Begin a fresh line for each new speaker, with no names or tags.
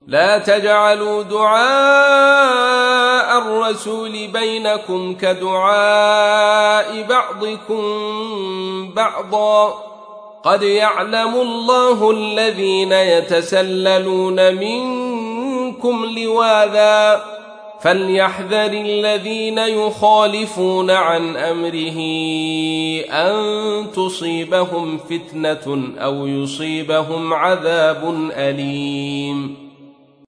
لا تجعلوا دعاء الرسول بينكم كدعاء بعضكم بعضا قد يعلم الله الذين يتسللون منكم لواذا فليحذر الذين يخالفون عن أمره أن تصيبهم فتنة أو يصيبهم عذاب أليم